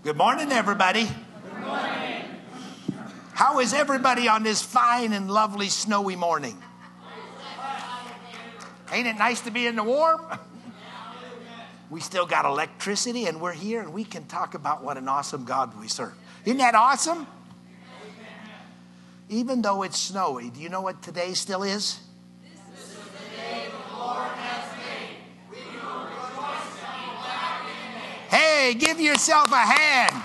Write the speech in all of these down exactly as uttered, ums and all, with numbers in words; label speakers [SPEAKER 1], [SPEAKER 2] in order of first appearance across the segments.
[SPEAKER 1] Good morning, everybody.
[SPEAKER 2] Good morning.
[SPEAKER 1] How is everybody on this fine and lovely snowy morning? Ain't it nice to be in the warm? We still got electricity and we're here and we can talk about what an awesome God we serve. Isn't that awesome? Even though it's snowy, do you know what today still is?
[SPEAKER 2] This is the day the Lord has made. We will rejoice and be glad in it.
[SPEAKER 1] Hey, give yourself a hand.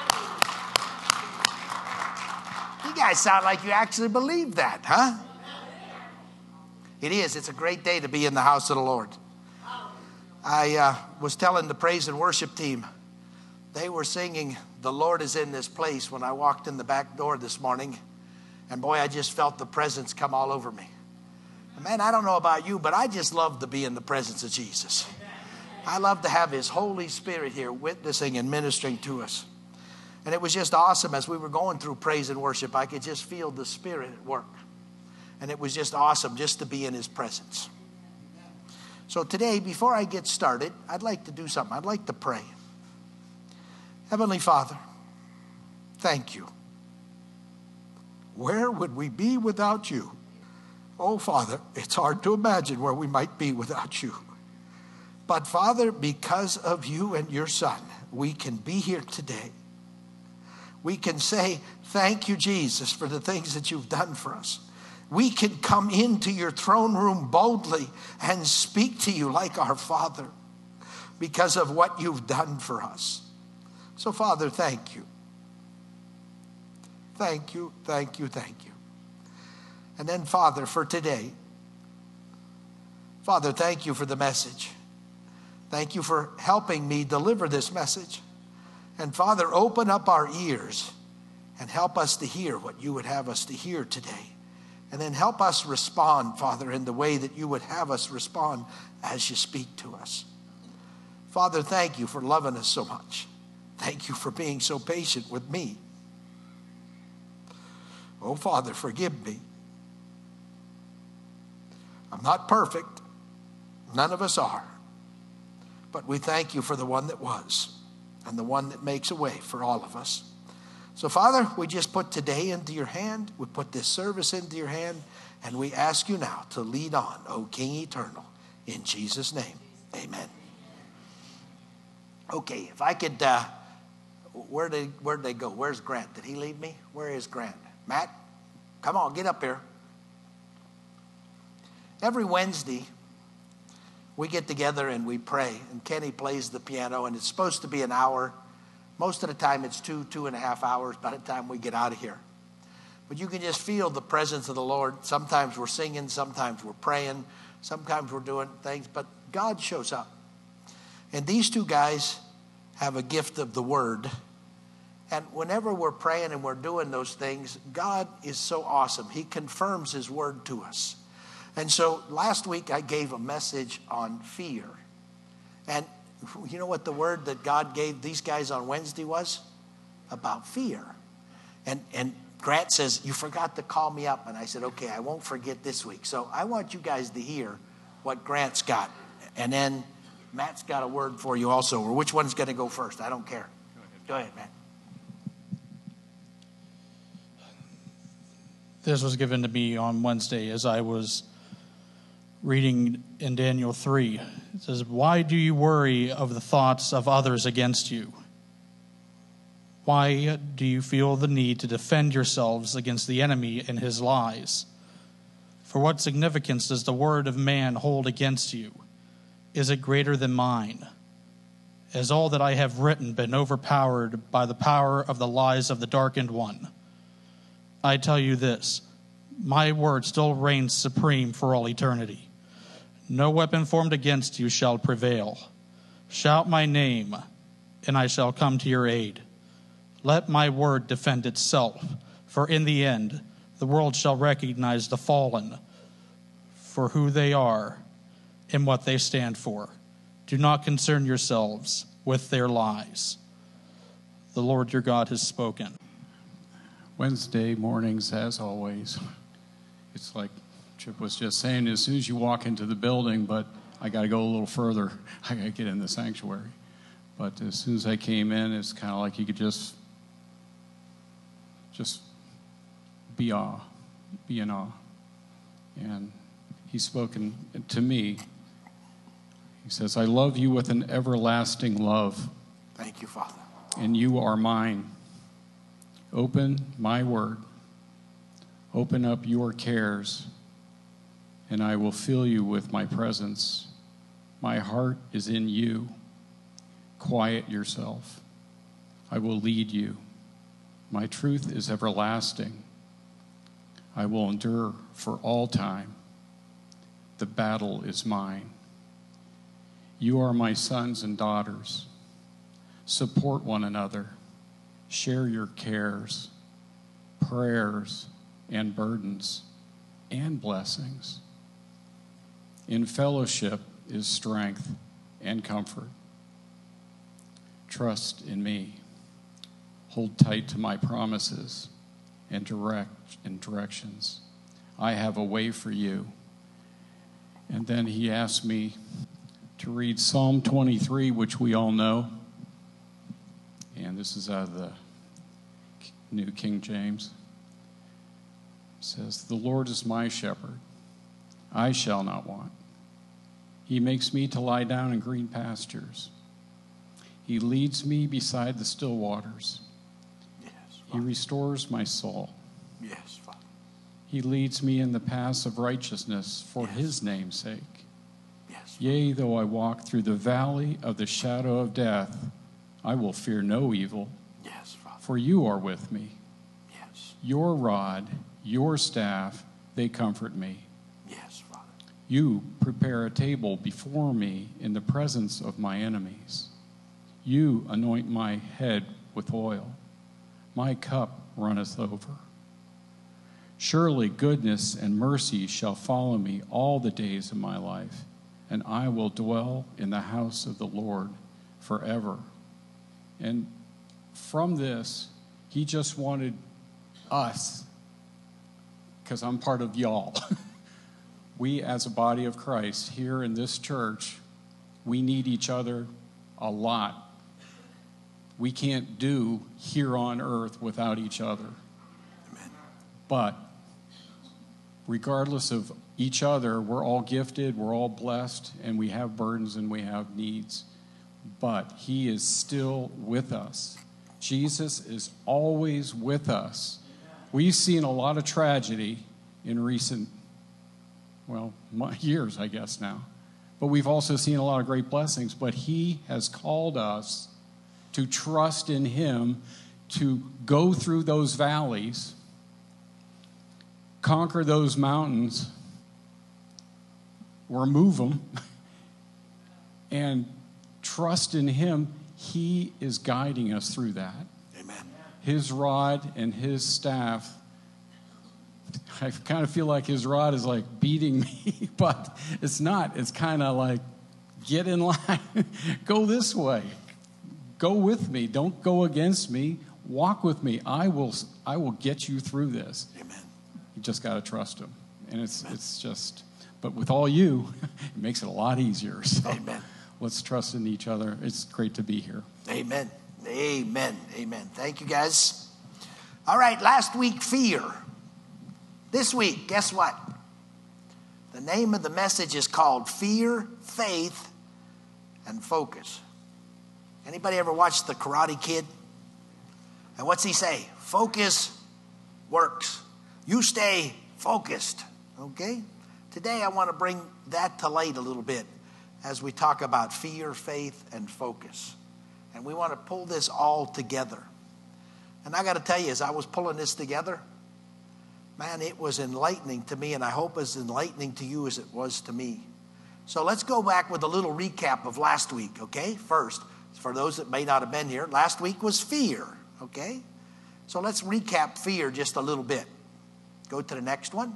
[SPEAKER 1] You guys sound like you actually believe that, huh? It is. It's a great day to be in the house of the Lord. I uh, was telling the praise and worship team, they were singing, "The Lord is in this place," when I walked in the back door this morning. And boy, I just felt the presence come all over me. Man, I don't know about you, but I just love to be in the presence of Jesus. I love to have his Holy Spirit here witnessing and ministering to us. And it was just awesome as we were going through praise and worship. I could just feel the Spirit at work. And it was just awesome just to be in his presence. So today, before I get started, I'd like to do something. I'd like to pray. Heavenly Father, thank you. Where would we be without you? Oh, Father, it's hard to imagine where we might be without you. But, Father, because of you and your Son, we can be here today. We can say, thank you, Jesus, for the things that you've done for us. We can come into your throne room boldly and speak to you like our Father because of what you've done for us. So, Father, thank you. Thank you, thank you, thank you. And then, Father, for today, Father, thank you for the message. Thank you for helping me deliver this message. And, Father, open up our ears and help us to hear what you would have us to hear today. And then help us respond, Father, in the way that you would have us respond as you speak to us. Father, thank you for loving us so much. Thank you for being so patient with me. Oh, Father, forgive me. I'm not perfect. None of us are. But we thank you for the one that was and the one that makes a way for all of us. So, Father, we just put today into your hand. We put this service into your hand. And we ask you now to lead on, O King Eternal. In Jesus' name, amen. Okay, if I could, uh, where did, where'd they go? Where's Grant? Did he leave me? Where is Grant? Matt, come on, get up here. Every Wednesday, we get together and we pray. And Kenny plays the piano, and it's supposed to be an hour. Most of the time, it's two, two and a half hours by the time we get out of here. But you can just feel the presence of the Lord. Sometimes we're singing, sometimes we're praying, sometimes we're doing things, but God shows up. And these two guys have a gift of the word. And whenever we're praying and we're doing those things, God is so awesome. He confirms his word to us. And so last week I gave a message on fear. And you know what the word that God gave these guys on Wednesday was? About fear. And, and Grant says, you forgot to call me up. And I said, okay, I won't forget this week. So I want you guys to hear what Grant's got. And then Matt's got a word for you also. Or which one's going to go first? I don't care. Go ahead, Matt.
[SPEAKER 3] This was given to me on Wednesday as I was reading in Daniel three. It says, why do you worry of the thoughts of others against you? Why do you feel the need to defend yourselves against the enemy and his lies? For what significance does the word of man hold against you? Is it greater than mine? Has all that I have written been overpowered by the power of the lies of the darkened one? I tell you this, my word still reigns supreme for all eternity. No weapon formed against you shall prevail. Shout my name, and I shall come to your aid. Let my word defend itself, for in the end the world shall recognize the fallen for who they are and what they stand for. Do not concern yourselves with their lies. The Lord your God has spoken.
[SPEAKER 4] Wednesday mornings, as always, it's like Chip was just saying, as soon as you walk into the building, but I got to go a little further. I got to get in the sanctuary. But as soon as I came in, it's kind of like you could just, just be awe, be in awe. And he's spoken to me. He says, I love you with an everlasting love.
[SPEAKER 1] Thank you, Father.
[SPEAKER 4] And you are mine. Open my word. Open up your cares, and I will fill you with my presence. My heart is in you. Quiet yourself. I will lead you. My truth is everlasting. I will endure for all time. The battle is mine. You are my sons and daughters. Support one another. Share your cares, prayers, and burdens, and blessings. In fellowship is strength and comfort. Trust in me. Hold tight to my promises and direct and directions. I have a way for you. And then he asked me to read Psalm twenty-three, which we all know. And this is out of the New King James. It says, the Lord is my shepherd. I shall not want. He makes me to lie down in green pastures. He leads me beside the still waters.
[SPEAKER 1] Yes,
[SPEAKER 4] He restores my soul.
[SPEAKER 1] Yes, Father.
[SPEAKER 4] He leads me in the paths of righteousness for
[SPEAKER 1] Yes.
[SPEAKER 4] his name's sake.
[SPEAKER 1] Yes.
[SPEAKER 4] Yea, though I walk through the valley of the shadow of death, I will fear no evil,
[SPEAKER 1] Yes, Father.
[SPEAKER 4] for you are with me.
[SPEAKER 1] Yes.
[SPEAKER 4] Your rod, your staff, they comfort me.
[SPEAKER 1] Yes, Father.
[SPEAKER 4] You prepare a table before me in the presence of my enemies. You anoint my head with oil. My cup runneth over. Surely goodness and mercy shall follow me all the days of my life, and I will dwell in the house of the Lord forever. And from this, he just wanted us, because I'm part of y'all. We as a body of Christ here in this church, we need each other a lot. We can't do here on earth without each other.
[SPEAKER 1] Amen.
[SPEAKER 4] But regardless of each other, we're all gifted, we're all blessed, and we have burdens and we have needs. But he is still with us. Jesus is always with us. We've seen a lot of tragedy in recent, well, years, I guess now. But we've also seen a lot of great blessings. But he has called us to trust in him, to go through those valleys, conquer those mountains, remove them, and trust in him. He is guiding us through that.
[SPEAKER 1] Amen.
[SPEAKER 4] His rod and his staff, I kind of feel like his rod is like beating me, but it's not. It's kind of like, get in line, go this way, go with me, don't go against me, walk with me. I will, I will get you through this.
[SPEAKER 1] Amen.
[SPEAKER 4] You just got to trust him, and it's Amen. It's just. But with all you, it makes it a lot easier. So
[SPEAKER 1] Amen.
[SPEAKER 4] Let's trust in each other. It's great to be here.
[SPEAKER 1] Amen. Amen. Amen. Thank you, guys. All right, last week, fear. This week, guess what? The name of the message is called Fear, Faith, and Focus. Anybody ever watched The Karate Kid? And what's he say? Focus works. You stay focused. Okay? Today I want to bring that to light a little bit as we talk about fear, faith, and focus. And we want to pull this all together. And I got to tell you, as I was pulling this together, man, it was enlightening to me, and I hope as enlightening to you as it was to me. So let's go back with a little recap of last week, okay? First, for those that may not have been here, last week was fear, okay? So let's recap fear just a little bit. Go to the next one.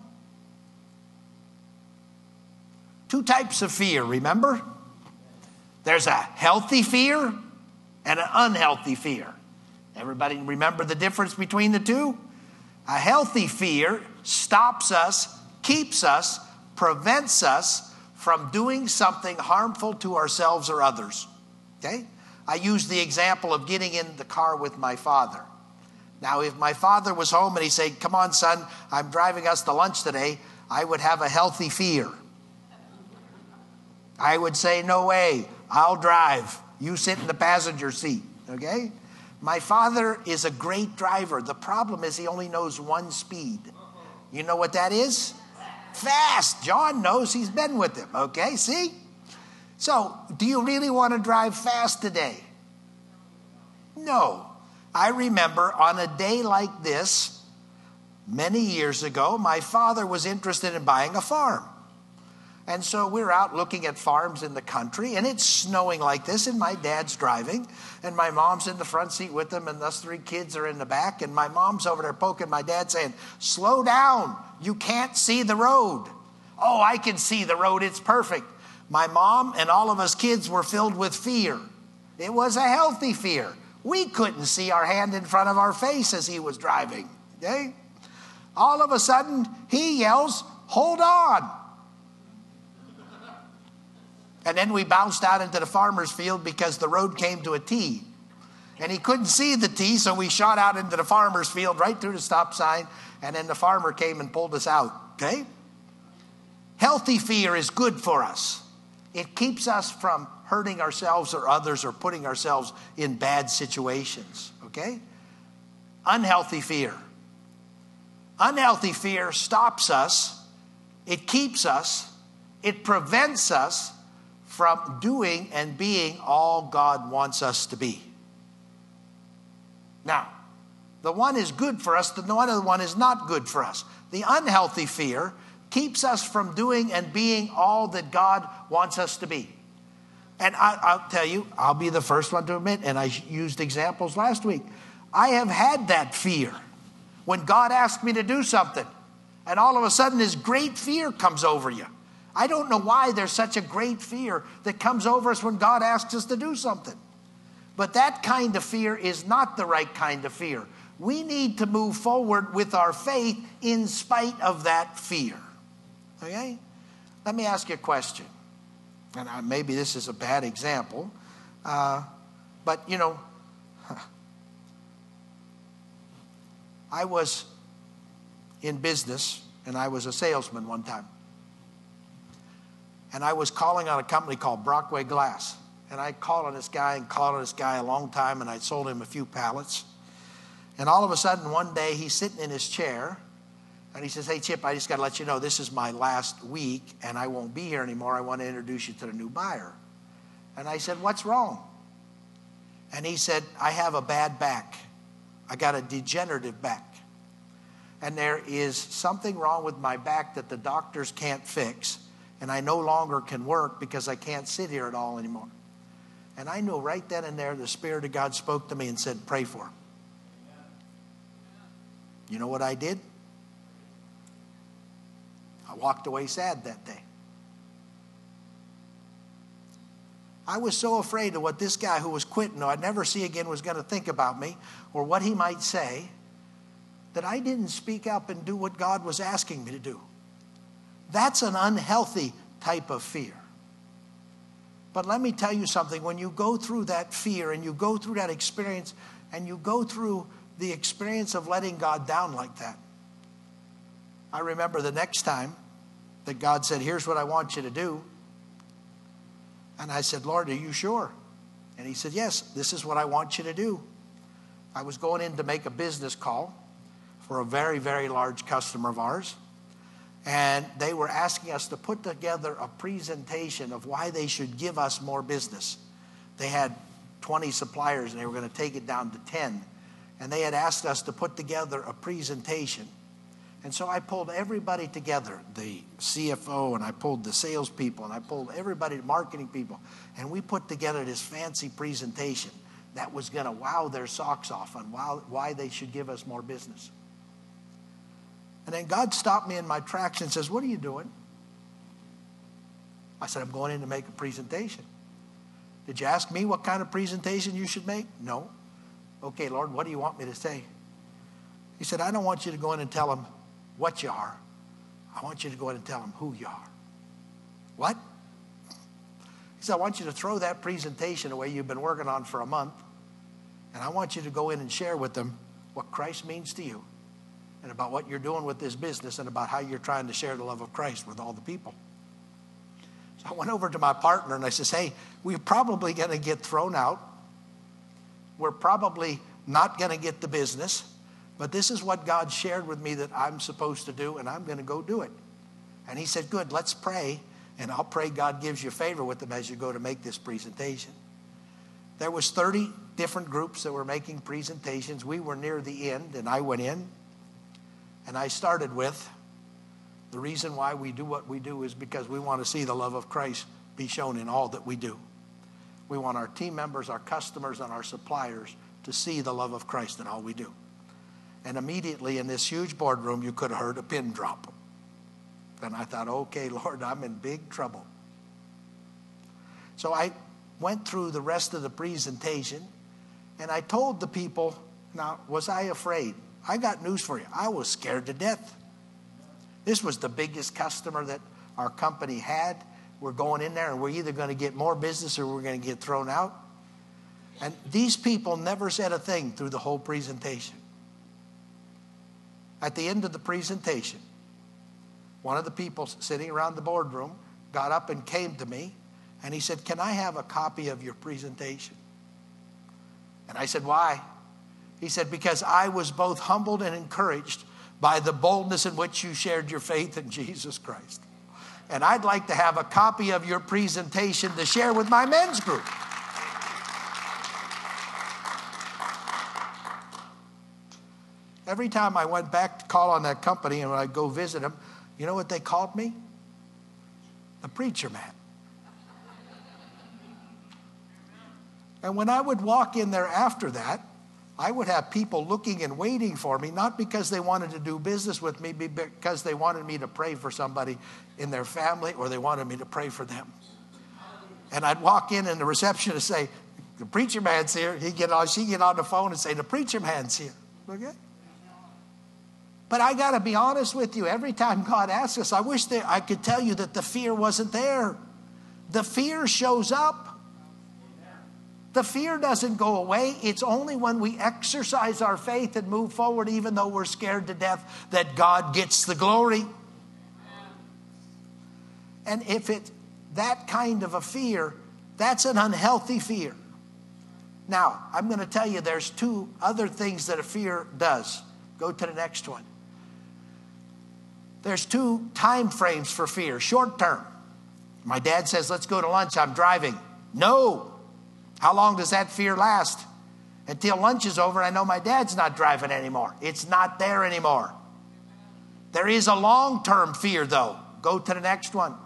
[SPEAKER 1] Two types of fear, remember? There's a healthy fear and an unhealthy fear. Everybody remember the difference between the two? A healthy fear stops us, keeps us, prevents us from doing something harmful to ourselves or others. Okay? I use the example of getting in the car with my father. Now, if my father was home and he said, come on, son, I'm driving us to lunch today, I would have a healthy fear. I would say, no way, I'll drive. You sit in the passenger seat, okay? My father is a great driver. The problem is he only knows one speed. You know what that is? Fast. John knows, he's been with him, okay? See? So, do you really want to drive fast today? No. I remember on a day like this, many years ago, my father was interested in buying a farm. And so we're out looking at farms in the country, and it's snowing like this, and my dad's driving, and my mom's in the front seat with him, and us three kids are in the back, and my mom's over there poking my dad saying, slow down, you can't see the road. Oh, I can see the road, it's perfect. My mom and all of us kids were filled with fear. It was a healthy fear. We couldn't see our hand in front of our face as he was driving. Okay? All of a sudden, he yells, hold on. And then we bounced out into the farmer's field because the road came to a T. And he couldn't see the T, so we shot out into the farmer's field right through the stop sign. And then the farmer came and pulled us out. Okay? Healthy fear is good for us. It keeps us from hurting ourselves or others or putting ourselves in bad situations. Okay? Unhealthy fear. Unhealthy fear stops us. It keeps us. It prevents us from doing and being all God wants us to be. Now, the one is good for us, the other one is not good for us. The unhealthy fear keeps us from doing and being all that God wants us to be. And I, I'll tell you, I'll be the first one to admit, and I used examples last week, I have had that fear when God asked me to do something, and all of a sudden this great fear comes over you. I don't know why there's such a great fear that comes over us when God asks us to do something. But that kind of fear is not the right kind of fear. We need to move forward with our faith in spite of that fear. Okay? Let me ask you a question. And I, maybe this is a bad example. Uh, but, you know, I was in business and I was a salesman one time. And I was calling on a company called Brockway Glass. And I called on this guy and called on this guy a long time, and I sold him a few pallets. And all of a sudden, one day, he's sitting in his chair, and he says, hey, Chip, I just got to let you know, this is my last week, and I won't be here anymore. I want to introduce you to the new buyer. And I said, what's wrong? And he said, I have a bad back. I got a degenerative back. And there is something wrong with my back that the doctors can't fix. And I no longer can work because I can't sit here at all anymore. And I knew right then and there the Spirit of God spoke to me and said, pray for him. You know what I did? I walked away sad that day. I was so afraid of what this guy who was quitting, who I'd never see again, was going to think about me or what he might say, that I didn't speak up and do what God was asking me to do. That's an unhealthy type of fear. But let me tell you something. When you go through that fear and you go through that experience and you go through the experience of letting God down like that, I remember the next time that God said, here's what I want you to do. And I said, Lord, are you sure? And he said, yes, this is what I want you to do. I was going in to make a business call for a very, very large customer of ours. And they were asking us to put together a presentation of why they should give us more business. They had twenty suppliers and they were going to take it down to ten. And they had asked us to put together a presentation. And so I pulled everybody together, the C F O, and I pulled the salespeople, and I pulled everybody, the marketing people. And we put together this fancy presentation that was going to wow their socks off on why they should give us more business. And then God stopped me in my tracks and says, what are you doing? I said, I'm going in to make a presentation. Did you ask me what kind of presentation you should make? No. Okay, Lord, what do you want me to say? He said, I don't want you to go in and tell them what you are. I want you to go in and tell them who you are. What? He He said, I want you to throw that presentation away you've been working on for a month, and I want you to go in and share with them what Christ means to you and about what you're doing with this business and about how you're trying to share the love of Christ with all the people. So I went over to my partner and I says, hey, we're probably going to get thrown out. We're probably not going to get the business, but this is what God shared with me that I'm supposed to do, and I'm going to go do it. And he said, good, let's pray, and I'll pray God gives you favor with them as you go to make this presentation. There was thirty different groups that were making presentations. We were near the end, and I went in, and I started with, the reason why we do what we do is because we want to see the love of Christ be shown in all that we do. We want our team members, our customers, and our suppliers to see the love of Christ in all we do. And immediately in this huge boardroom, you could have heard a pin drop. And I thought, okay, Lord, I'm in big trouble. So I went through the rest of the presentation, and I told the people, now, was I afraid? I got news for you. I was scared to death. This was the biggest customer that our company had. We're going in there, and we're either going to get more business or we're going to get thrown out. And these people never said a thing through the whole presentation. At the end of the presentation, one of the people sitting around the boardroom got up and came to me, and he said, can I have a copy of your presentation? And I said, why? He said, because I was both humbled and encouraged by the boldness in which you shared your faith in Jesus Christ. And I'd like to have a copy of your presentation to share with my men's group. Every time I went back to call on that company and when I'd go visit them, you know what they called me? The preacher man. And when I would walk in there after that, I would have people looking and waiting for me, not because they wanted to do business with me, but because they wanted me to pray for somebody in their family or they wanted me to pray for them. And I'd walk in and the receptionist would say, the preacher man's here. He'd get on, she'd get on the phone and say, the preacher man's here. Okay? But I got to be honest with you. Every time God asks us, I wish that I could tell you that the fear wasn't there. The fear shows up. The fear doesn't go away. It's only when we exercise our faith and move forward, even though we're scared to death, that God gets the glory. And if it's that kind of a fear, that's an unhealthy fear. Now, I'm going to tell you there's two other things that a fear does. Go to the next one. There's two time frames for fear. Short term. My dad says, let's go to lunch. I'm driving. No. How long does that fear last? Until lunch is over, I know my dad's not driving anymore. It's not there anymore. There is a long-term fear, though. Go to the next one.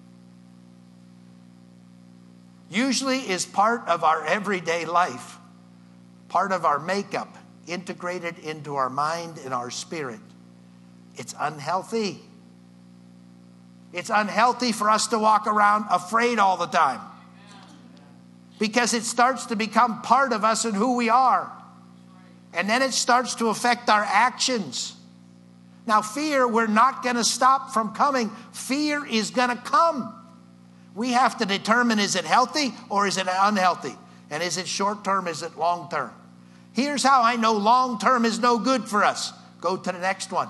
[SPEAKER 1] Usually is part of our everyday life, part of our makeup, integrated into our mind and our spirit. It's unhealthy. It's unhealthy for us to walk around afraid all the time. Because it starts to become part of us and who we are. And then it starts to affect our actions. Now, fear, we're not going to stop from coming. Fear is going to come. We have to determine, is it healthy or is it unhealthy? And is it short term, is it long term? Here's how I know long term is no good for us. Go to the next one.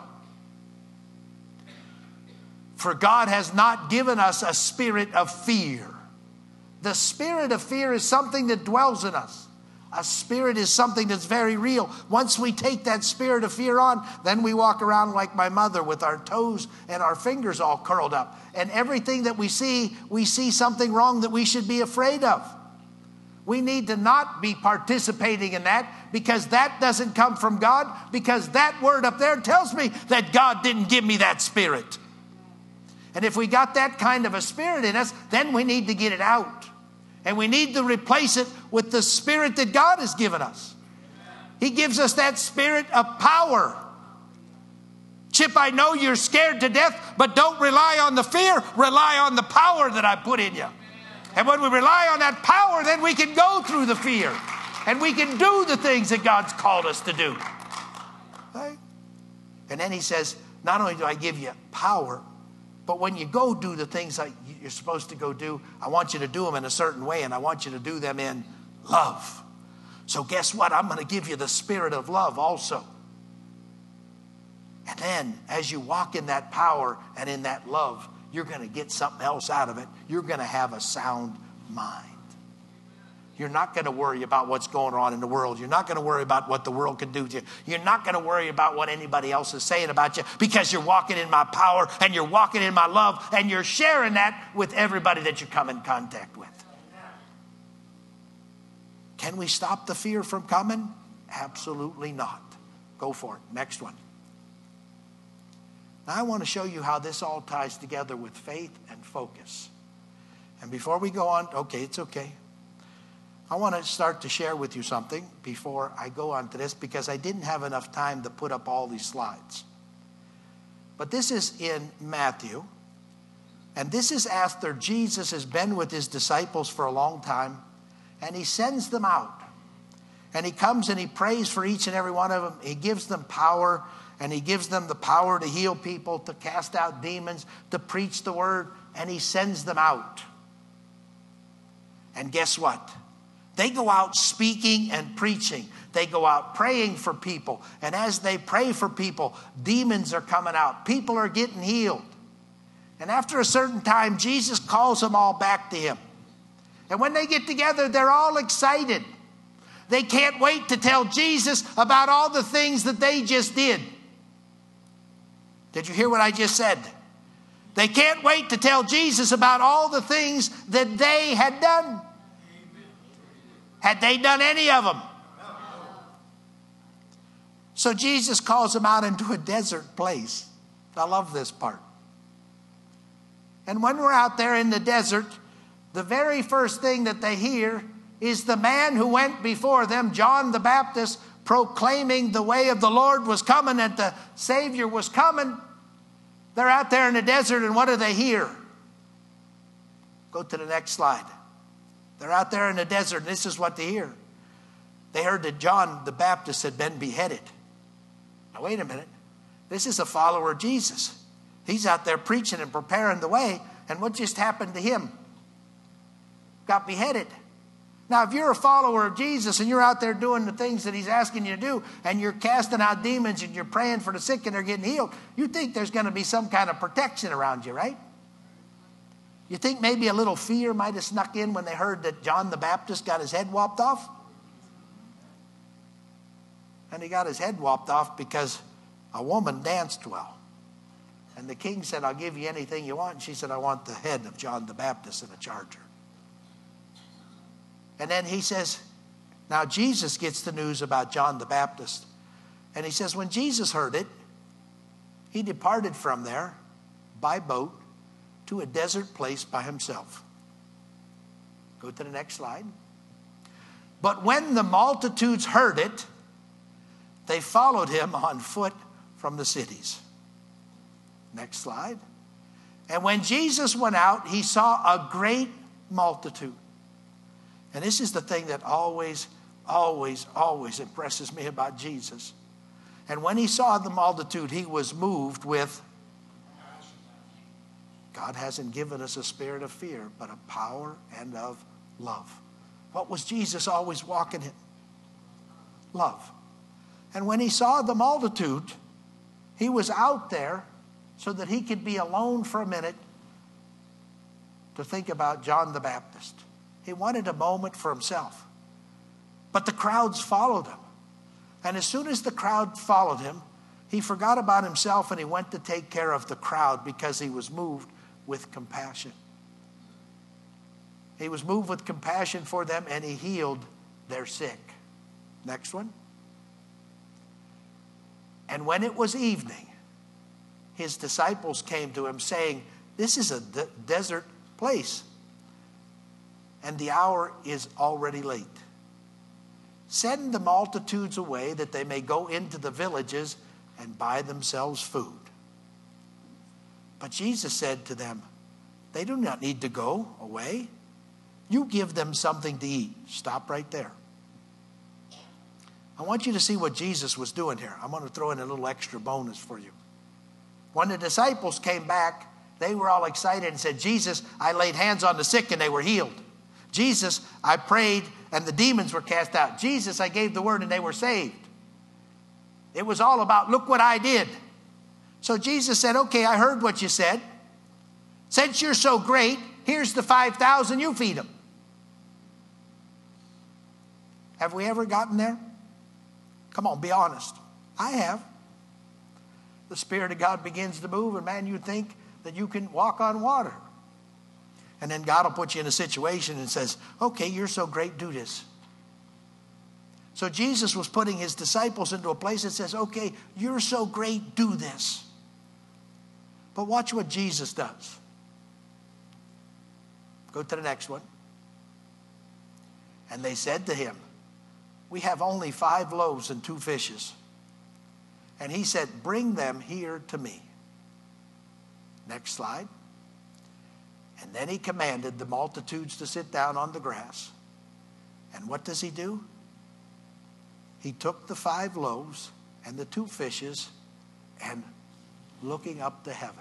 [SPEAKER 1] For God has not given us a spirit of fear. The spirit of fear is something that dwells in us. A spirit is something that's very real. Once we take that spirit of fear on, then we walk around like my mother with our toes and our fingers all curled up. And everything that we see, we see something wrong that we should be afraid of. We need to not be participating in that because that doesn't come from God, because that word up there tells me that God didn't give me that spirit. And if we got that kind of a spirit in us, then we need to get it out. And we need to replace it with the spirit that God has given us. He gives us that spirit of power. Chip, I know you're scared to death, but don't rely on the fear. Rely on the power that I put in you. And when we rely on that power, then we can go through the fear. And we can do the things that God's called us to do. Right? And then he says, not only do I give you power, But when you go do the things like you're supposed to go do, I want you to do them in a certain way, and I want you to do them in love. So guess what? I'm going to give you the spirit of love also. And then as you walk in that power and in that love, you're going to get something else out of it. You're going to have a sound mind. You're not going to worry about what's going on in the world. You're not going to worry about what the world can do to you. You're not going to worry about what anybody else is saying about you, because you're walking in my power and you're walking in my love, and you're sharing that with everybody that you come in contact with. Can we stop the fear from coming? Absolutely not. Go for it. Next one. Now I want to show you how this all ties together with faith and focus. And before we go on, okay, it's okay. I want to start to share with you something before I go on to this, because I didn't have enough time to put up all these slides. But this is in Matthew. And this is after Jesus has been with his disciples for a long time. And he sends them out. And he comes and he prays for each and every one of them. He gives them power. And he gives them the power to heal people, to cast out demons, to preach the word. And he sends them out. And guess what? They go out speaking and preaching. They go out praying for people. And as they pray for people, demons are coming out. People are getting healed. And after a certain time, Jesus calls them all back to him. And when they get together, they're all excited. They can't wait to tell Jesus about all the things that they just did. Did you hear what I just said? They can't wait to tell Jesus about all the things that they had done. Had they done any of them? So Jesus calls them out into a desert place. I love this part. And when we're out there in the desert, the very first thing that they hear is the man who went before them, John the Baptist, proclaiming the way of the Lord was coming, that the Savior was coming. They're out there in the desert, and what do they hear? Go to the next slide. They're out there in the desert, and this is what they hear. They heard that John the Baptist had been beheaded. Now, wait a minute. This is a follower of Jesus. He's out there preaching and preparing the way, and what just happened to him? Got beheaded. Now, if you're a follower of Jesus and you're out there doing the things that he's asking you to do, and you're casting out demons and you're praying for the sick and they're getting healed, you think there's going to be some kind of protection around you, right? You think maybe a little fear might have snuck in when they heard that John the Baptist got his head lopped off? And he got his head lopped off because a woman danced well. And the king said, I'll give you anything you want. And she said, I want the head of John the Baptist in a charger. And then he says, now Jesus gets the news about John the Baptist. And he says, when Jesus heard it, he departed from there by boat to a desert place by himself. Go to the next slide. But when the multitudes heard it, they followed him on foot from the cities. Next slide. And when Jesus went out, he saw a great multitude. And this is the thing that always, always, always impresses me about Jesus. And when he saw the multitude, he was moved with, God hasn't given us a spirit of fear, but a power and of love. What was Jesus always walking in? Love. And when he saw the multitude, he was out there so that he could be alone for a minute to think about John the Baptist. He wanted a moment for himself. But the crowds followed him. And as soon as the crowd followed him, he forgot about himself and he went to take care of the crowd because he was moved with compassion. He was moved with compassion for them and he healed their sick. Next one. And when it was evening, his disciples came to him saying, this is a de- desert place, and the hour is already late. Send the multitudes away that they may go into the villages and buy themselves food. But Jesus said to them, they do not need to go away. You give them something to eat. Stop right there. I want you to see what Jesus was doing here. I'm going to throw in a little extra bonus for you. When the disciples came back They were all excited and said, Jesus, I laid hands on the sick and they were healed. Jesus, I prayed and the demons were cast out. Jesus, I gave the word and they were saved. It was all about, look what I did. So Jesus said, okay, I heard what you said. Since you're so great, here's the five thousand, you feed them. Have we ever gotten there? Come on, be honest. I have. The Spirit of God begins to move, and man, you think that you can walk on water. And then God will put you in a situation and says, okay, you're so great, do this. So Jesus was putting his disciples into a place that says, okay, you're so great, do this. But watch what Jesus does. Go to the next one. And they said to him, we have only five loaves and two fishes. And he said, bring them here to me. Next slide. And then he commanded the multitudes to sit down on the grass. And what does he do? He took the five loaves and the two fishes and looking up to heaven.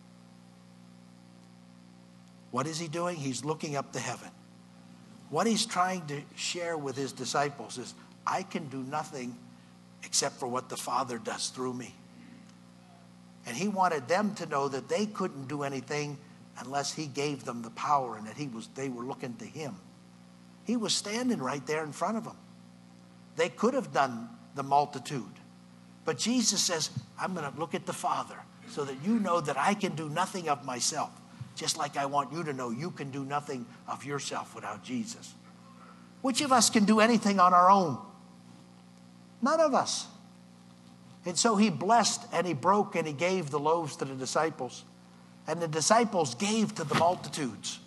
[SPEAKER 1] What is he doing? He's looking up to heaven. What he's trying to share with his disciples is, I can do nothing except for what the Father does through me. And he wanted them to know that they couldn't do anything unless he gave them the power and that he was, they were looking to him. He was standing right there in front of them. They could have done the multitude. But Jesus says, I'm going to look at the Father so that you know that I can do nothing of myself. Just like I want you to know you can do nothing of yourself without Jesus. Which of us can do anything on our own? None of us. And so he blessed and he broke and he gave the loaves to the disciples. And the disciples gave to the multitudes.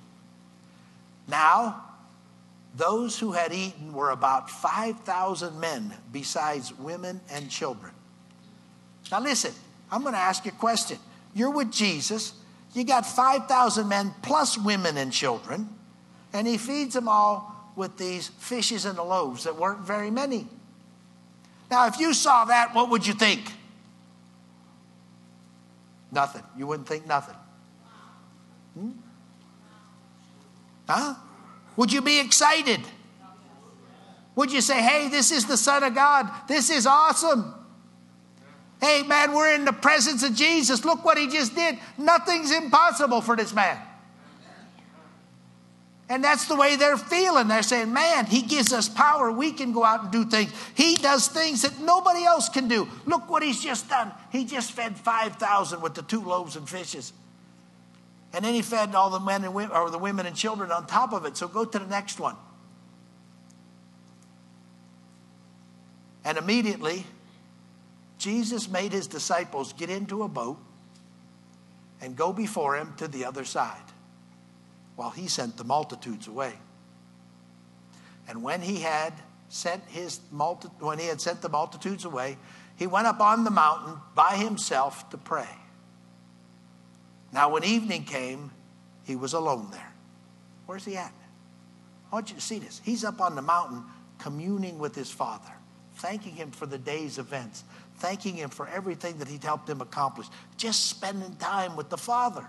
[SPEAKER 1] Now, those who had eaten were about five thousand men, besides women and children. Now listen, I'm going to ask you a question. You're with Jesus. You got five thousand men plus women and children. And he feeds them all with these fishes and the loaves that weren't very many. Now, if you saw that, what would you think? Nothing. You wouldn't think nothing. Hmm? Huh? Would you be excited? Would you say, hey, this is the Son of God. This is awesome. Hey, man, we're in the presence of Jesus. Look what he just did. Nothing's impossible for this man. And that's the way they're feeling. They're saying, man, he gives us power. We can go out and do things. He does things that nobody else can do. Look what he's just done. He just fed five thousand with the two loaves and fishes. And then he fed all the men and women, or the women and children on top of it. So go to the next one. And immediately, Jesus made his disciples get into a boat and go before him to the other side, while he sent the multitudes away. And when he had sent his multi- when he had sent the multitudes away, he went up on the mountain by himself to pray. Now when evening came, he was alone there. Where's he at? I want you to see this. He's up on the mountain communing with his Father, thanking him for the day's events, thanking him for everything that he'd helped him accomplish, just spending time with the Father.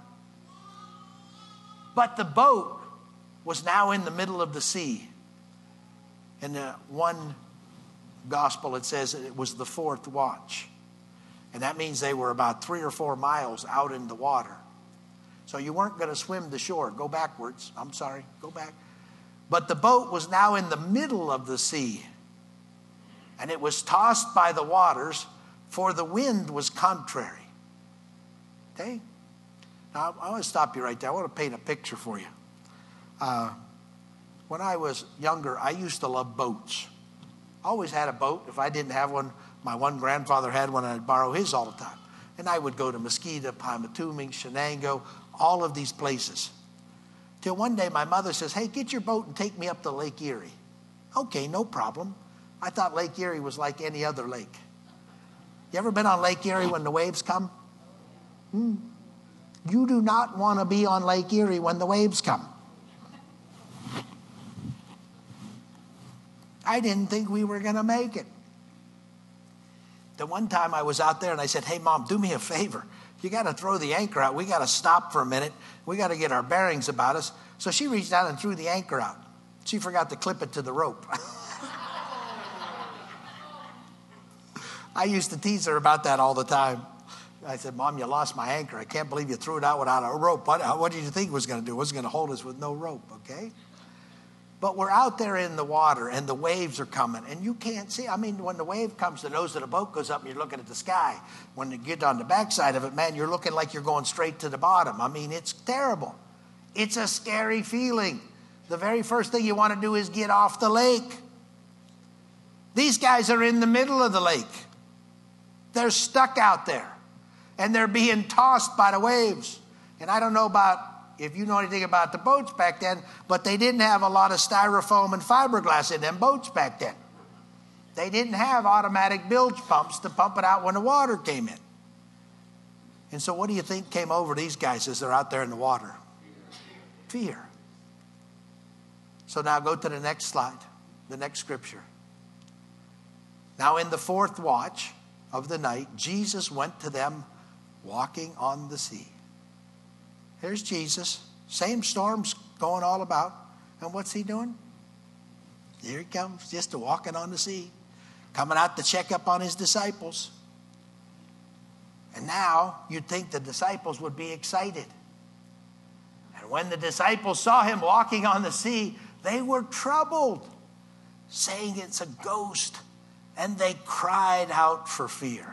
[SPEAKER 1] But the boat was now in the middle of the sea. In the one gospel, it says it was the fourth watch. And that means they were about three or four miles out in the water. So you weren't going to swim to shore. Go backwards. I'm sorry. Go back. But the boat was now in the middle of the sea. And it was tossed by the waters, for the wind was contrary. Okay? Now, I want to stop you right there. I want to paint a picture for you. Uh, when I was younger, I used to love boats. I always had a boat. If I didn't have one, my one grandfather had one, and I'd borrow his all the time. And I would go to Mosquito, Pymatuming, Shenango, all of these places. Till one day my mother says, hey, get your boat and take me up to Lake Erie. Okay, no problem. I thought Lake Erie was like any other lake. You ever been on Lake Erie when the waves come? Hmm. You do not want to be on Lake Erie when the waves come. I didn't think we were going to make it. The one time I was out there and I said, hey, Mom, do me a favor. You got to throw the anchor out. We got to stop for a minute. We got to get our bearings about us. So she reached down and threw the anchor out. She forgot to clip it to the rope. I used to tease her about that all the time. I said, Mom, you lost my anchor. I can't believe you threw it out without a rope. What, what did you think it was going to do? It was going to hold us with no rope, okay? But we're out there in the water, and the waves are coming, and you can't see. I mean, when the wave comes, the nose of the boat goes up, and you're looking at the sky. When you get on the backside of it, man, you're looking like you're going straight to the bottom. I mean, it's terrible. It's a scary feeling. The very first thing you want to do is get off the lake. These guys are in the middle of the lake. They're stuck out there, and they're being tossed by the waves. And I don't know about if you know anything about the boats back then, but they didn't have a lot of styrofoam and fiberglass in them boats back then. They didn't have automatic bilge pumps to pump it out when the water came in. And so what do you think came over these guys as they're out there in the water? Fear. So now go to the next slide, the next scripture. Now in the fourth watch of the night, Jesus went to them walking on the sea. Here's Jesus. Same storms going all about. And what's he doing? Here he comes, just walking on the sea. Coming out to check up on his disciples. And now you'd think the disciples would be excited. And when the disciples saw him walking on the sea, they were troubled, saying it's a ghost. And they cried out for fear.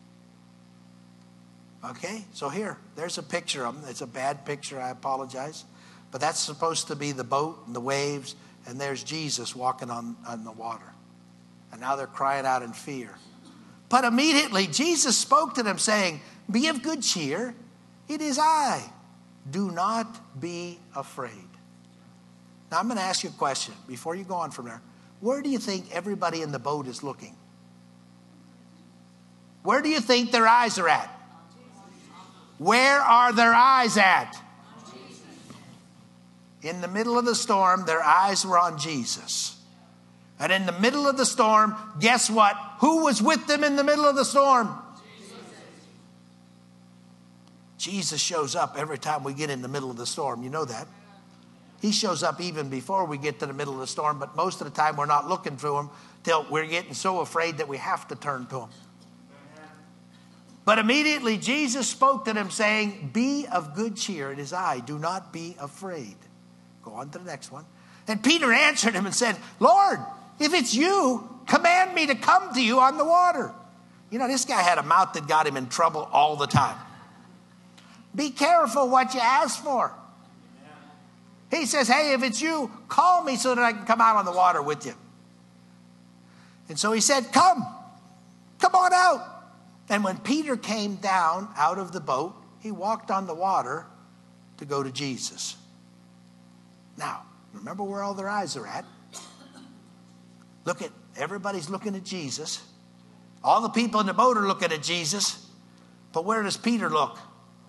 [SPEAKER 1] Okay, so here, there's a picture of them. It's a bad picture, I apologize. But that's supposed to be the boat and the waves, and there's Jesus walking on, on the water. And now they're crying out in fear. But immediately Jesus spoke to them, saying, be of good cheer, it is I. Do not be afraid. Now I'm going to ask you a question before you go on from there. Where do you think everybody in the boat is looking? Where do you think their eyes are at? Where are their eyes at? In the middle of the storm, their eyes were on Jesus. And in the middle of the storm, guess what? Who was with them in the middle of the storm? Jesus. Jesus shows up every time we get in the middle of the storm. You know that. He shows up even before we get to the middle of the storm, but most of the time we're not looking for him till we're getting so afraid that we have to turn to him. But immediately Jesus spoke to them, saying, be of good cheer, it is I, do not be afraid. Go on to the next one. And Peter answered him and said, Lord, if it's you, command me to come to you on the water. You know, this guy had a mouth that got him in trouble all the time. Be careful what you ask for. He says, hey, if it's you, call me so that I can come out on the water with you. And so he said, come, come on out. And when Peter came down out of the boat, he walked on the water to go to Jesus. Now, remember where all their eyes are at. Look at, everybody's looking at Jesus. All the people in the boat are looking at Jesus. But where does Peter look?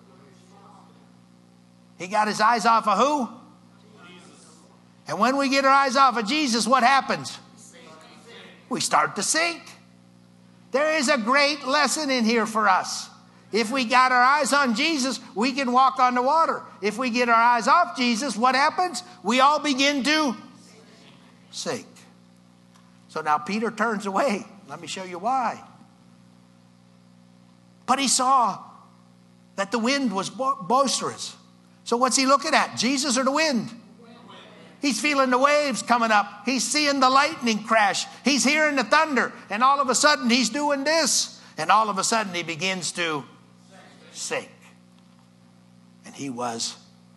[SPEAKER 1] He got his eyes off of who? And when we get our eyes off of Jesus, what happens? We start to sink. There is a great lesson in here for us. If we got our eyes on Jesus, we can walk on the water. If we get our eyes off Jesus, what happens? We all begin to sink. So now Peter turns away. Let me show you why. But he saw that the wind was boisterous. So what's he looking at? Jesus or the wind? He's feeling the waves coming up. He's seeing the lightning crash. He's hearing the thunder. And all of a sudden he's doing this. And all of a sudden he begins to sink. And he was.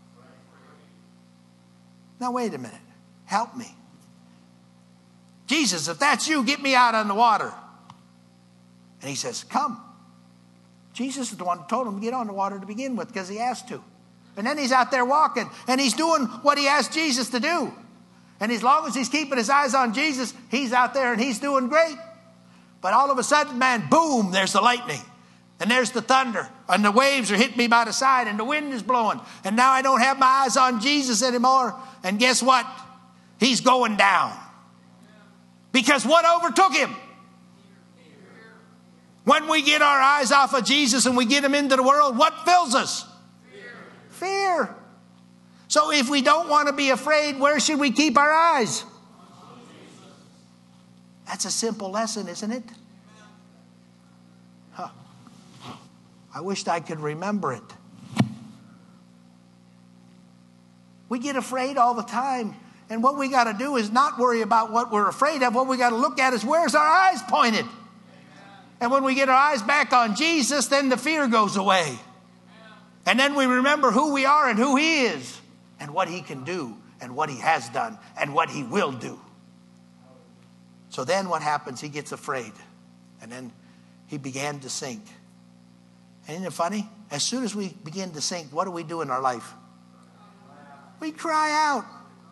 [SPEAKER 1] Now wait a minute. Help me. Jesus, if that's you, get me out on the water. And he says, come. Jesus is the one who told him to get on the water to begin with because he asked to. And then he's out there walking, and he's doing what he asked Jesus to do. And as long as he's keeping his eyes on Jesus, he's out there and he's doing great. But all of a sudden, man, boom, there's the lightning. And there's the thunder. And the waves are hitting me by the side, and the wind is blowing. And now I don't have my eyes on Jesus anymore. And guess what? He's going down. Because what overtook him? When we get our eyes off of Jesus and we get him into the world, what fills us? Fear. Fear. So if we don't want to be afraid, where should we keep our eyes? That's a simple lesson, isn't it? Huh. I wished I could remember it. We get afraid all the time. And what we got to do is not worry about what we're afraid of. What we got to look at is where's our eyes pointed. And when we get our eyes back on Jesus, then the fear goes away. And then we remember who we are and who he is and what he can do and what he has done and what he will do. So then what happens? He gets afraid. And then he began to sink. And isn't it funny? As soon as we begin to sink, what do we do in our life? We cry out.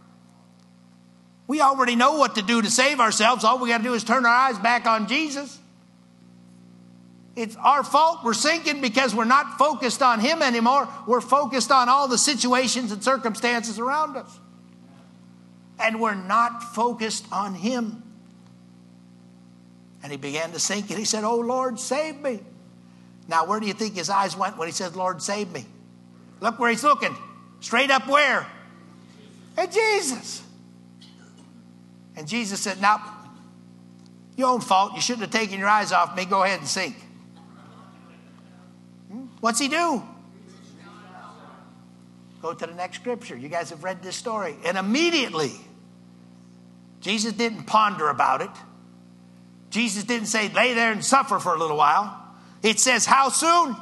[SPEAKER 1] We already know what to do to save ourselves. All we got to do is turn our eyes back on Jesus. It's our fault we're sinking because we're not focused on him anymore. We're focused on all the situations and circumstances around us. And we're not focused on him. And he began to sink and he said, oh, Lord, save me. Now, where do you think his eyes went when he said, Lord, save me? Look where he's looking. Straight up where? At Jesus. And Jesus said, now, your own fault. You shouldn't have taken your eyes off me. Go ahead and sink. Hmm? What's he do? Go to the next scripture. You guys have read this story. And immediately, Jesus didn't ponder about it. Jesus didn't say, lay there and suffer for a little while. It says, how soon?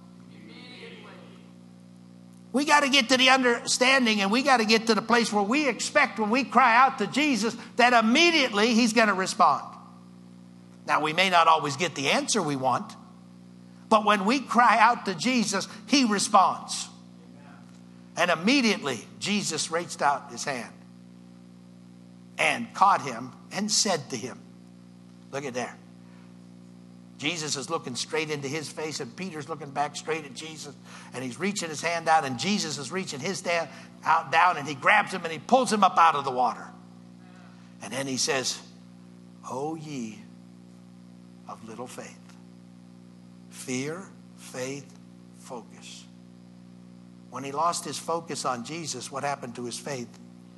[SPEAKER 1] We got to get to the understanding and we got to get to the place where we expect when we cry out to Jesus that immediately he's going to respond. Now, we may not always get the answer we want, but when we cry out to Jesus, he responds. And immediately Jesus reached out his hand and caught him and said to him, look at there. Jesus is looking straight into his face and Peter's looking back straight at Jesus and he's reaching his hand out and Jesus is reaching his hand out down and he grabs him and he pulls him up out of the water. And then he says, O ye of little faith. Fear, faith, focus. When he lost his focus on Jesus, what happened to his faith?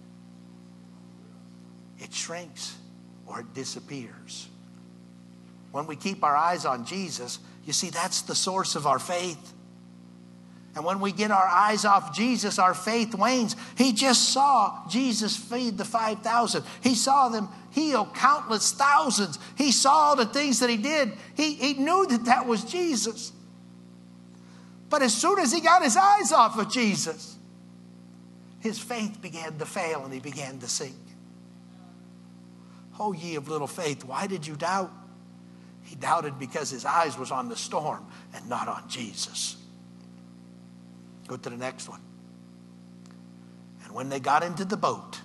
[SPEAKER 1] It shrinks or it disappears. When we keep our eyes on Jesus, you see, that's the source of our faith. And when we get our eyes off Jesus, our faith wanes. He just saw Jesus feed the five thousand. He saw them heal countless thousands. He saw the things that he did. He, he knew that that was Jesus. But as soon as he got his eyes off of Jesus, his faith began to fail and he began to sink. Oh, ye of little faith, why did you doubt? He doubted because his eyes was on the storm and not on Jesus. Go to the next one. And when they got into the boat,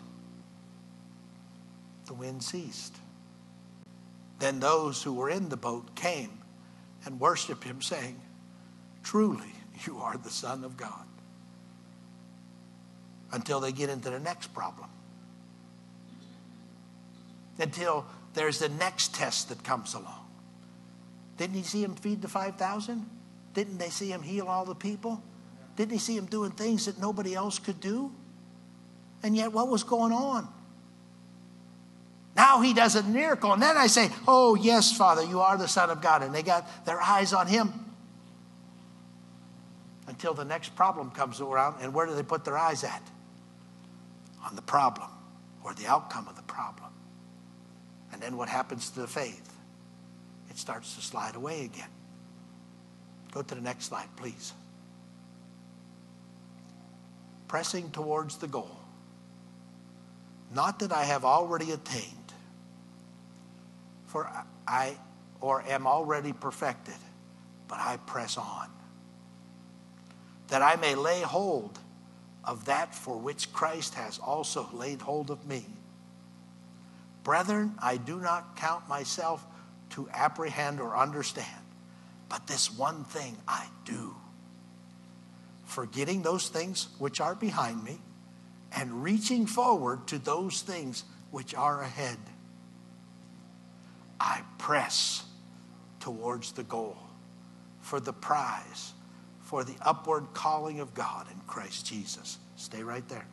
[SPEAKER 1] the wind ceased. Then those who were in the boat came and worshiped him, saying, truly, you are the Son of God. Until they get into the next problem. Until there's the next test that comes along. Didn't he see him feed the five thousand? Didn't they see him heal all the people? Didn't he see him doing things that nobody else could do? And yet what was going on? Now he does a miracle. And then I say, oh, yes, Father, you are the Son of God. And they got their eyes on him. Until the next problem comes around. And where do they put their eyes at? On the problem or the outcome of the problem. And then what happens to the faith? It starts to slide away again. Go to the next slide, please. Pressing towards the goal. Not that I have already attained, for I or am already perfected, but I press on. That I may lay hold of that for which Christ has also laid hold of me. Brethren, I do not count myself to apprehend or understand, but this one thing I do, forgetting those things which are behind me and reaching forward to those things which are ahead. I press towards the goal, for the prize, for the upward calling of God in Christ Jesus. Stay right there.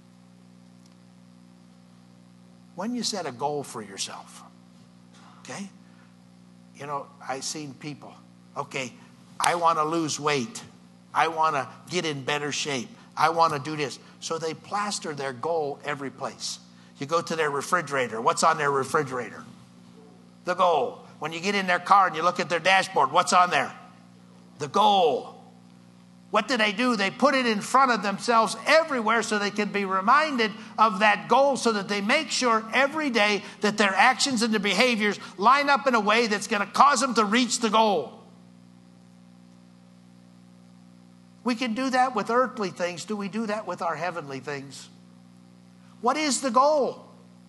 [SPEAKER 1] When you set a goal for yourself, okay? You know, I've seen people, okay, I want to lose weight. I want to get in better shape. I want to do this. So they plaster their goal every place. You go to their refrigerator. What's on their refrigerator? The goal. When you get in their car and you look at their dashboard, what's on there? The goal. What do they do? They put it in front of themselves everywhere so they can be reminded of that goal, so that they make sure every day that their actions and their behaviors line up in a way that's going to cause them to reach the goal. We can do that with earthly things. Do we do that with our heavenly things? What is the goal?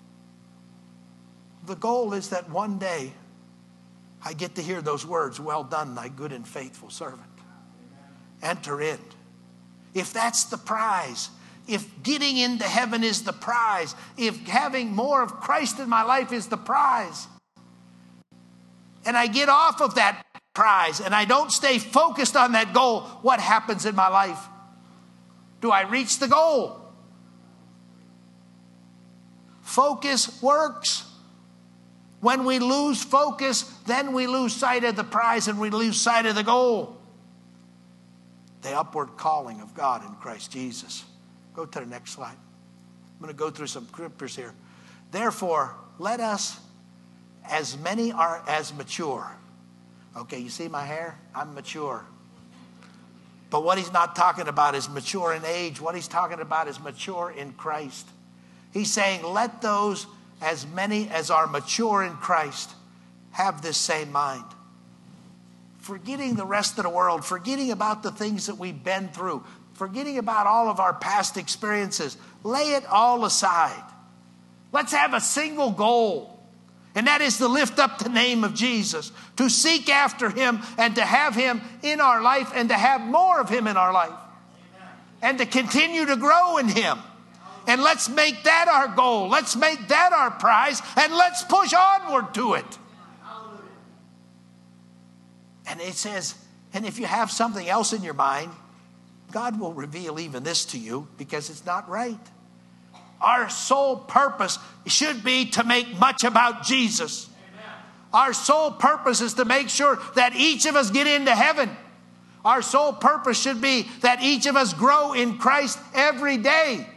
[SPEAKER 1] The goal is that one day I get to hear those words, "Well done, thy good and faithful servant." Enter in. If that's the prize, if getting into heaven is the prize, if having more of Christ in my life is the prize, and I get off of that prize and I don't stay focused on that goal, what happens in my life? Do I reach the goal? Focus works. When we lose focus, then we lose sight of the prize and we lose sight of the goal. The upward calling of God in Christ Jesus. Go to the next slide. I'm going to go through some scriptures here. Therefore, let us, as many are as mature. Okay, you see my hair? I'm mature. But what he's not talking about is mature in age. What he's talking about is mature in Christ. He's saying, let those, as many as are mature in Christ, have this same mind. Forgetting the rest of the world, forgetting about the things that we've been through, forgetting about all of our past experiences. Lay it all aside. Let's have a single goal, and that is to lift up the name of Jesus, to seek after him and to have him in our life and to have more of him in our life. Amen. And to continue to grow in him. And let's make that our goal. Let's make that our prize, and let's push onward to it. And it says, and if you have something else in your mind, God will reveal even this to you, because it's not right. Our sole purpose should be to make much about Jesus. Amen. Our sole purpose is to make sure that each of us get into heaven. Our sole purpose should be that each of us grow in Christ every day. Amen.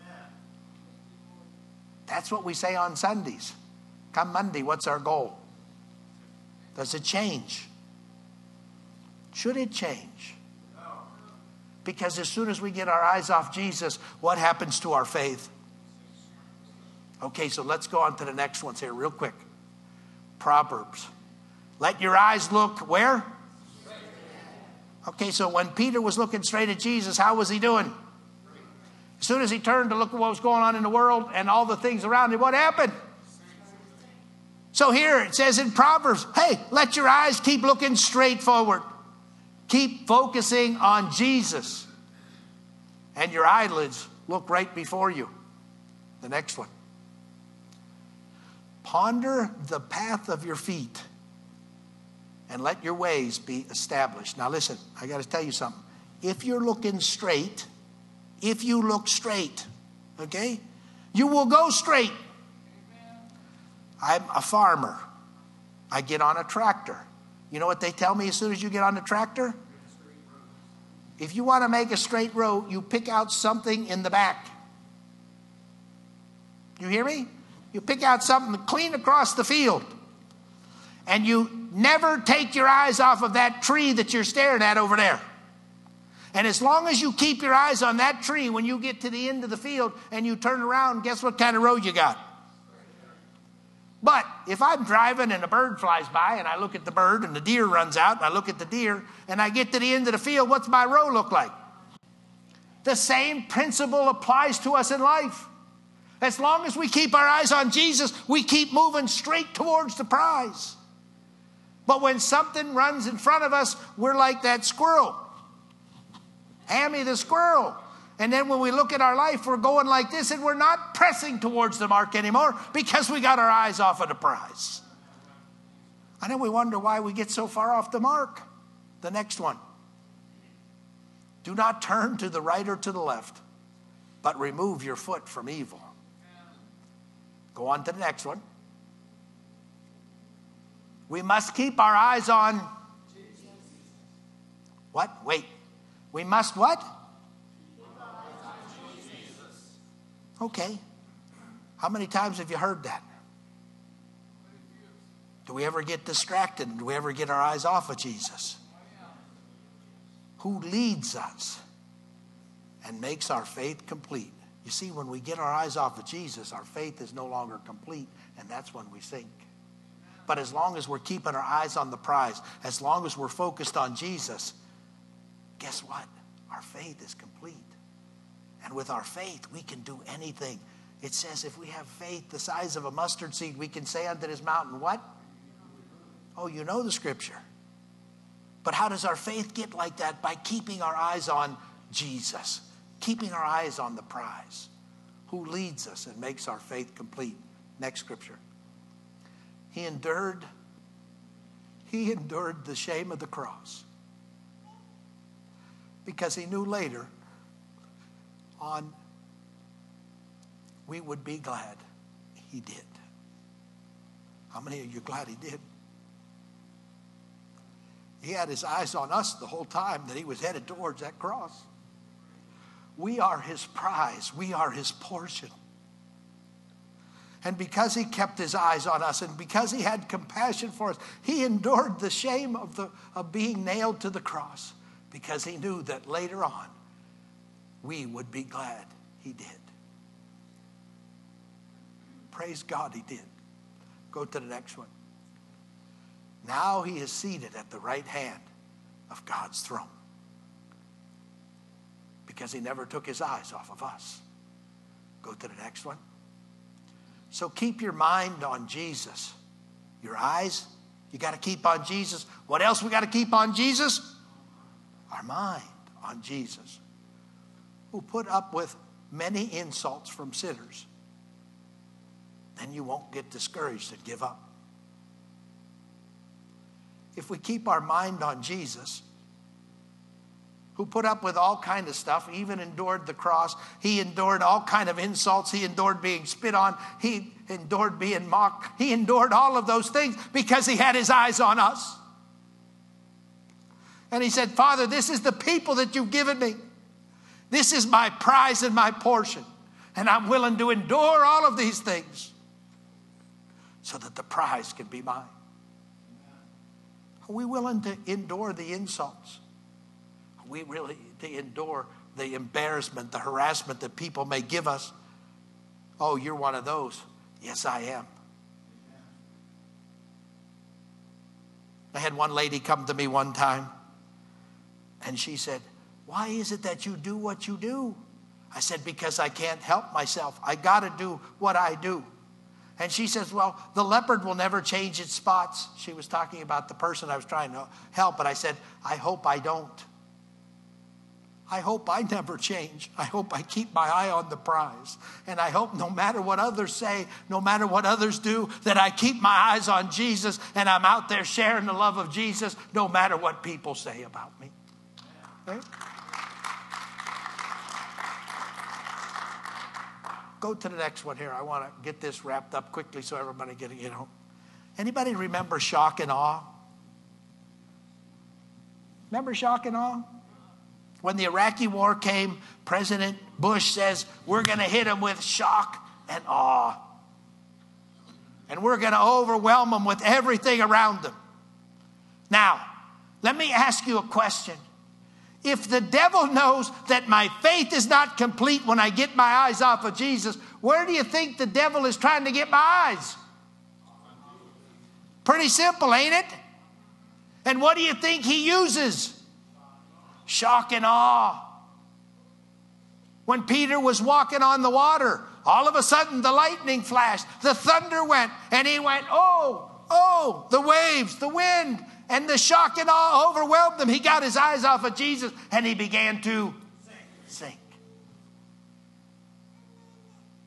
[SPEAKER 1] That's what we say on Sundays. Come Monday, what's our goal? Does it change? Should it change? Because as soon as we get our eyes off Jesus, what happens to our faith? Okay, so let's go on to the next ones here real quick. Proverbs. Let your eyes look where? Okay, so when Peter was looking straight at Jesus, how was he doing? As soon as he turned to look at what was going on in the world and all the things around him, what happened? So here it says in Proverbs, hey, let your eyes keep looking straight forward. Keep focusing on Jesus. And your eyelids look right before you. The next one. Ponder the path of your feet and let your ways be established. Now listen, I got to tell you something. If you're looking straight, if you look straight, okay, you will go straight. I'm a farmer. I get on a tractor. You know what they tell me as soon as you get on the tractor? If you want to make a straight road, you pick out something in the back. You hear me? You pick out something clean across the field. And you never take your eyes off of that tree that you're staring at over there. And as long as you keep your eyes on that tree, when you get to the end of the field and you turn around, guess what kind of road you got? But if I'm driving and a bird flies by and I look at the bird and the deer runs out and I look at the deer and I get to the end of the field, what's my road look like? The same principle applies to us in life. As long as we keep our eyes on Jesus, we keep moving straight towards the prize. But when something runs in front of us, we're like that squirrel. Hammy the squirrel. And then when we look at our life, we're going like this and we're not pressing towards the mark anymore because we got our eyes off of the prize. And then we wonder why we get so far off the mark. The next one. Do not turn to the right or to the left, but remove your foot from evil. Go on to the next one. We must keep our eyes on Jesus. What? Wait. We must what? Keep our eyes on Jesus. Okay. How many times have you heard that? Do we ever get distracted? Do we ever get our eyes off of Jesus? Who leads us and makes our faith complete. You see, when we get our eyes off of Jesus, our faith is no longer complete, and that's when we sink. But as long as we're keeping our eyes on the prize, as long as we're focused on Jesus, guess what? Our faith is complete. And with our faith, we can do anything. It says if we have faith the size of a mustard seed, we can say unto this mountain, what? Oh, you know the scripture. But how does our faith get like that? By keeping our eyes on Jesus. Keeping our eyes on the prize. Who leads us and makes our faith complete. Next scripture. He endured, he endured the shame of the cross. Because he knew later on we would be glad he did. How many of you are glad he did? He had his eyes on us the whole time that he was headed towards that cross. We are his prize. We are his portion. And because he kept his eyes on us and because he had compassion for us, he endured the shame of, the, of being nailed to the cross because he knew that later on we would be glad he did. Praise God he did. Go to the next one. Now he is seated at the right hand of God's throne because he never took his eyes off of us. Go to the next one. So keep your mind on Jesus. Your eyes, you got to keep on Jesus. What else we got to keep on Jesus? Our mind on Jesus, who put up with many insults from sinners. Then you won't get discouraged and give up. If we keep our mind on Jesus, who put up with all kind of stuff, even endured the cross. He endured all kind of insults. He endured being spit on. He endured being mocked. He endured all of those things because he had his eyes on us. And he said, Father, this is the people that you've given me. This is my prize and my portion. And I'm willing to endure all of these things so that the prize can be mine. Are we willing to endure the insults? Are we really to endure the embarrassment, the harassment that people may give us? Oh, you're one of those. Yes, I am. I had one lady come to me one time, and she said, why is it that you do what you do? I said, because I can't help myself. I got to do what I do. And she says, well, the leopard will never change its spots. She was talking about the person I was trying to help. But I said, I hope I don't. I hope I never change. I hope I keep my eye on the prize. And I hope no matter what others say, no matter what others do, that I keep my eyes on Jesus and I'm out there sharing the love of Jesus no matter what people say about me. Okay? Go to the next one here. I want to get this wrapped up quickly so everybody can get home. Anybody remember shock and awe? Remember shock and awe? When the Iraqi war came, President Bush says, we're going to hit them with shock and awe. And we're going to overwhelm them with everything around them. Now, let me ask you a question. If the devil knows that my faith is not complete when I get my eyes off of Jesus, where do you think the devil is trying to get my eyes? Pretty simple, ain't it? And what do you think he uses? Shock and awe. When Peter was walking on the water, all of a sudden the lightning flashed, the thunder went, and he went, oh, oh, the waves, the wind, and the shock and awe overwhelmed him. He got his eyes off of Jesus and he began to sink. sink.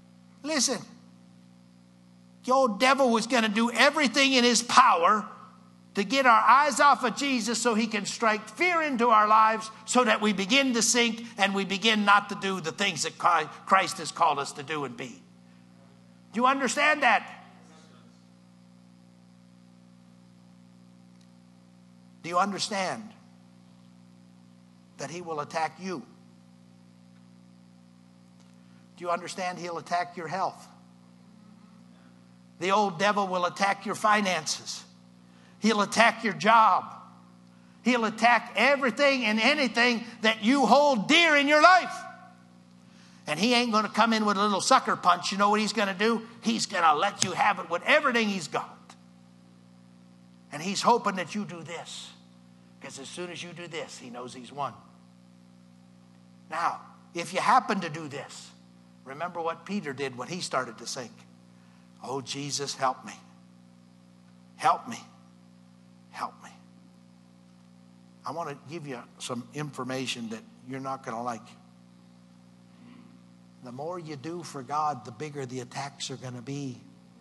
[SPEAKER 1] Listen, the old devil was going to do everything in his power to get our eyes off of Jesus so he can strike fear into our lives so that we begin to sink and we begin not to do the things that Christ has called us to do and be. Do you understand that? Do you understand that he will attack you? Do you understand he'll attack your health? The old devil will attack your finances. He'll attack your job. He'll attack everything and anything that you hold dear in your life. And he ain't going to come in with a little sucker punch. You know what he's going to do? He's going to let you have it with everything he's got. And he's hoping that you do this. Because as soon as you do this, he knows he's won. Now, if you happen to do this, remember what Peter did when he started to sink. Oh, Jesus, help me. Help me. Help me. I want to give you some information that you're not going to like. The more you do for God, the bigger the attacks are going to be.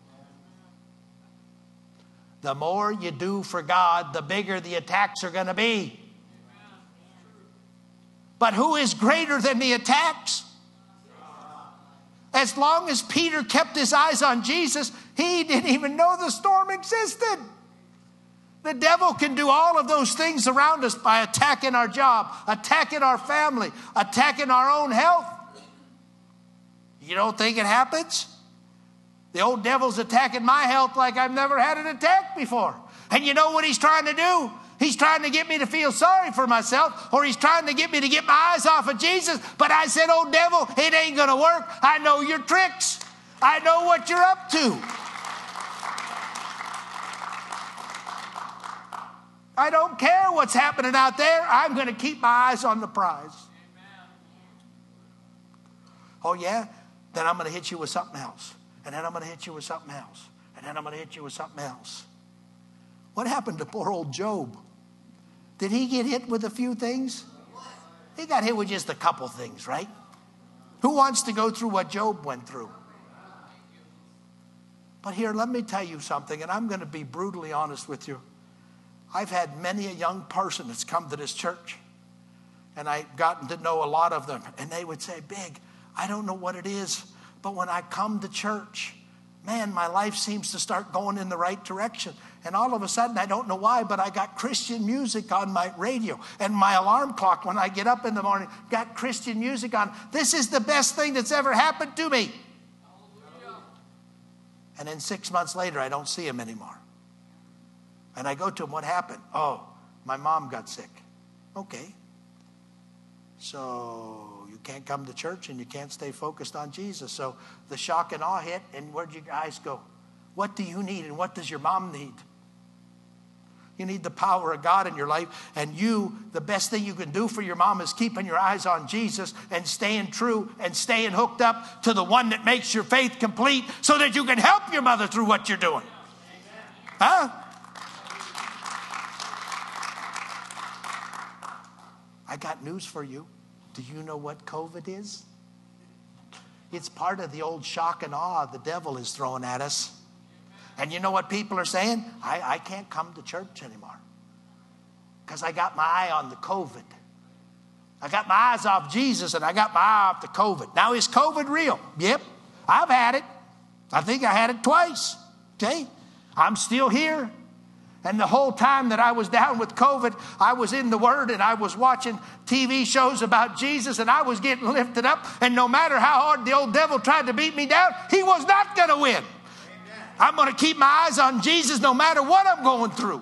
[SPEAKER 1] The more you do for God, the bigger the attacks are going to be. But who is greater than the attacks? As long as Peter kept his eyes on Jesus, he didn't even know the storm existed. The devil can do all of those things around us by attacking our job, attacking our family, attacking our own health. You don't think it happens? The old devil's attacking my health like I've never had an attack before. And you know what he's trying to do? He's trying to get me to feel sorry for myself, or he's trying to get me to get my eyes off of Jesus. But I said, oh, devil, it ain't going to work. I know your tricks. I know what you're up to. I don't care what's happening out there. I'm going to keep my eyes on the prize. Amen. Oh, yeah? Then I'm going to hit you with something else. And then I'm going to hit you with something else. And then I'm going to hit you with something else. What happened to poor old Job? Did he get hit with a few things? He got hit with just a couple things, right? Who wants to go through what Job went through? But here, let me tell you something, and I'm going to be brutally honest with you. I've had many a young person that's come to this church, and I've gotten to know a lot of them, and they would say, Big, I don't know what it is, but when I come to church, man, my life seems to start going in the right direction. And all of a sudden, I don't know why, but I got Christian music on my radio. And my alarm clock, when I get up in the morning, got Christian music on. This is the best thing that's ever happened to me. Hallelujah. And then six months later, I don't see him anymore. And I go to him, what happened? Oh, my mom got sick. Okay. So you can't come to church and you can't stay focused on Jesus. So the shock and awe hit, and where'd your eyes go? What do you need and what does your mom need? You need the power of God in your life. And you, the best thing you can do for your mom is keeping your eyes on Jesus and staying true and staying hooked up to the one that makes your faith complete so that you can help your mother through what you're doing. Huh? I got news for you. Do you know what COVID is? It's part of the old shock and awe the devil is throwing at us. And you know what people are saying? I, I can't come to church anymore because I got my eye on the COVID. I got my eyes off Jesus and I got my eye off the COVID. Now, is COVID real? Yep. I've had it. I think I had it twice. Okay? I'm still here. And the whole time that I was down with COVID, I was in the Word and I was watching T V shows about Jesus and I was getting lifted up. And no matter how hard the old devil tried to beat me down, he was not going to win. I'm going to keep my eyes on Jesus no matter what I'm going through.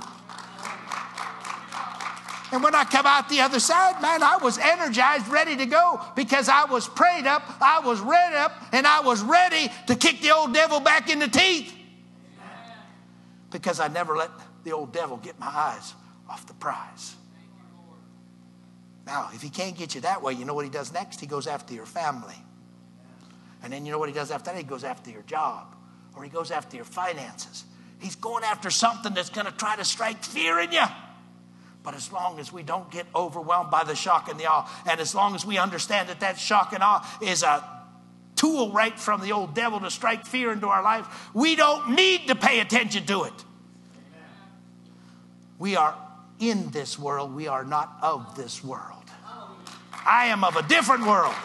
[SPEAKER 1] And when I come out the other side, man, I was energized, ready to go because I was prayed up, I was read up, and I was ready to kick the old devil back in the teeth. Because I never let the old devil get my eyes off the prize. Now, if he can't get you that way, you know what he does next? He goes after your family. And then you know what he does after that? He goes after your job. Or he goes after your finances. He's going after something that's going to try to strike fear in you. But as long as we don't get overwhelmed by the shock and the awe, and as long as we understand that that shock and awe is a tool right from the old devil to strike fear into our life, we don't need to pay attention to it. We are in this world. We are not of this world. I am of a different world.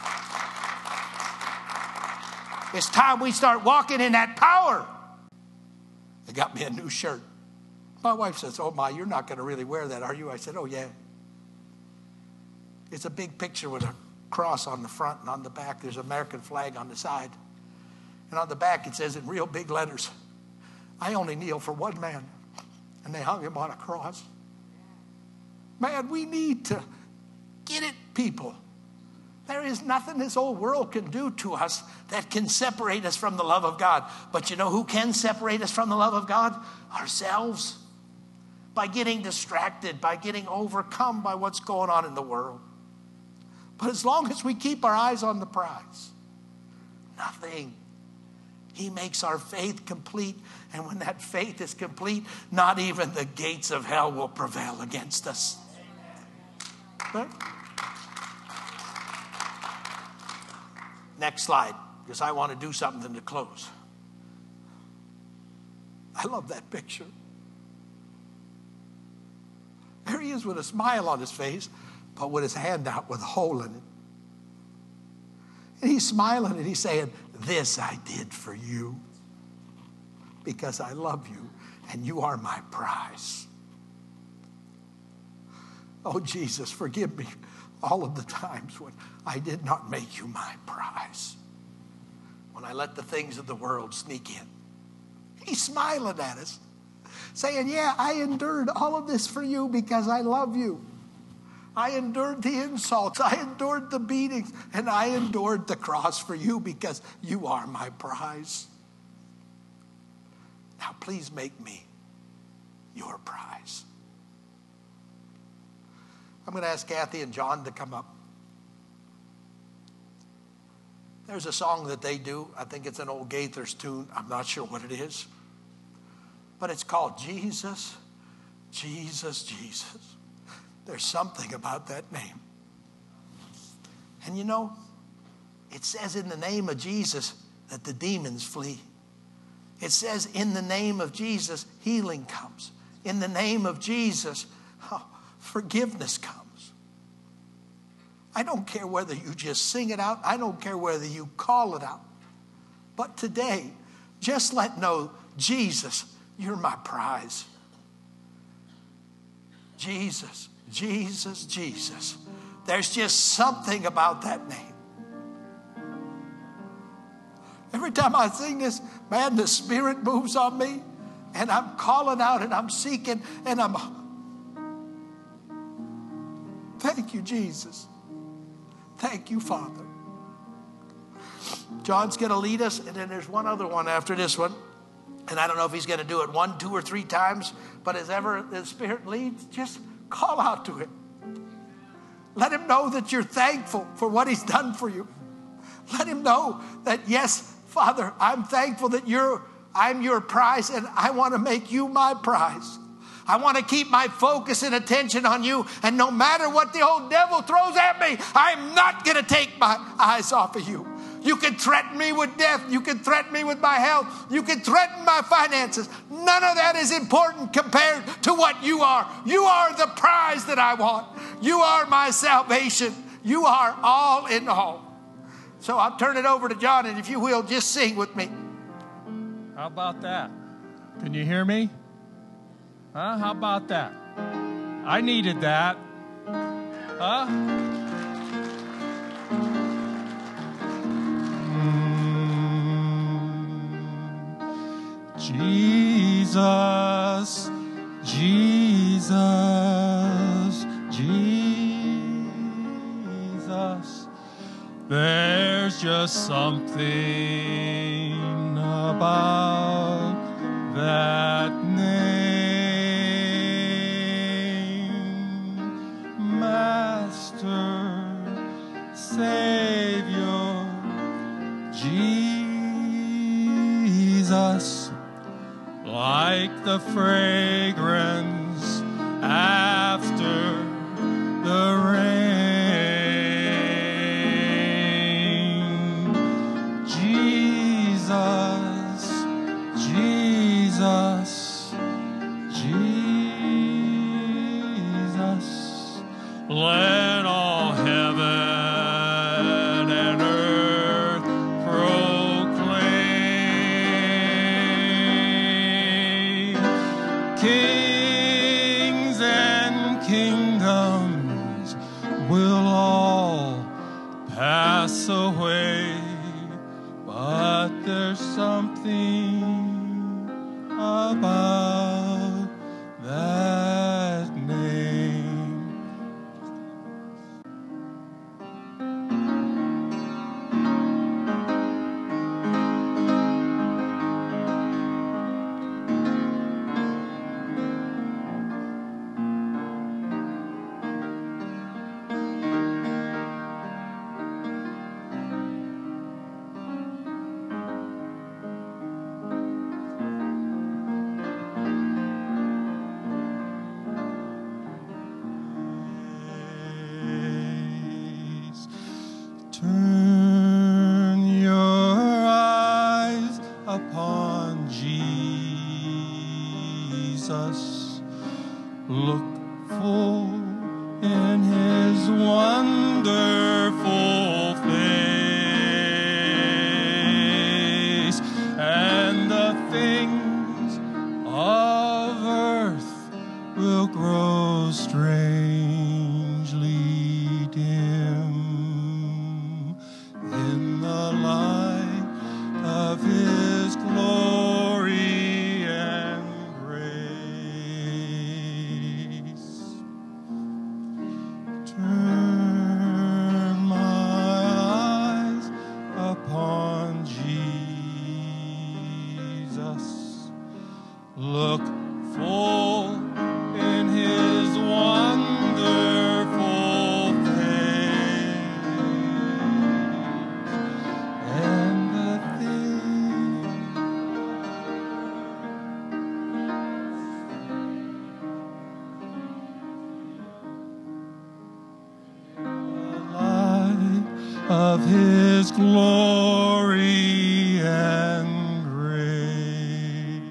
[SPEAKER 1] It's time we start walking in that power. They got me a new shirt. My wife says, oh my, you're not going to really wear that, are you? I said, oh yeah. It's a big picture with a cross on the front, and on the back there's an American flag on the side. And on the back it says in real big letters, I only kneel for one man. And they hung him on a cross. Man, we need to get it, people. There is nothing this old world can do to us that can separate us from the love of God. But you know who can separate us from the love of God? Ourselves. By getting distracted, by getting overcome by what's going on in the world. But as long as we keep our eyes on the prize, nothing. He makes our faith complete. And when that faith is complete, not even the gates of hell will prevail against us. Right? Next slide, because I want to do something to close. I love that picture. There he is with a smile on his face, but with his hand out with a hole in it. And he's smiling and he's saying, this I did for you because I love you and you are my prize. Oh, Jesus, forgive me all of the times when I did not make you my prize. When I let the things of the world sneak in. He's smiling at us, saying, yeah, I endured all of this for you because I love you. I endured the insults. I endured the beatings. And I endured the cross for you because you are my prize. Now, please make me your prize. I'm going to ask Kathy and John to come up. There's a song that they do. I think it's an old Gaithers tune. I'm not sure what it is. But it's called Jesus, Jesus, Jesus. There's something about that name. And you know, it says in the name of Jesus that the demons flee. It says in the name of Jesus, healing comes. In the name of Jesus, oh, forgiveness comes. I don't care whether you just sing it out. I don't care whether you call it out. But today, just let know, Jesus, you're my prize. Jesus, Jesus, Jesus. There's just something about that name. Every time I sing this, man, the Spirit moves on me. And I'm calling out and I'm seeking and I'm... Thank you, Jesus. Thank you, Father. John's going to lead us, and then there's one other one after this one. And I don't know if he's going to do it one, two, or three times, but as ever the Spirit leads, just call out to him. Let him know that you're thankful for what he's done for you. Let him know that, yes, Father, I'm thankful that you're, I'm your prize, and I want to make you my prize. I want to keep my focus and attention on you. And no matter what the old devil throws at me, I'm not going to take my eyes off of you. You can threaten me with death. You can threaten me with my health. You can threaten my finances. None of that is important compared to what you are. You are the prize that I want. You are my salvation. You are all in all. So I'll turn it over to John, and if you will, just sing with me.
[SPEAKER 5] How about that? Can you hear me? Huh? How about that? I needed that. Huh? Mm. Jesus, Jesus, Jesus. There's just something about that name. Savior, Jesus, like the fragrance after the rain. Jesus, Jesus, Jesus. Let all heaven and earth proclaim. Kings and kingdoms will all pass away, but there's something about that name. Turn your eyes upon Jesus. Look full in his wonderful face, and the things of earth will grow strangely dim in the light of his glory and grace. Turn my eyes upon Jesus. Look full in his wonderful face, and the things the light of his glory and grace.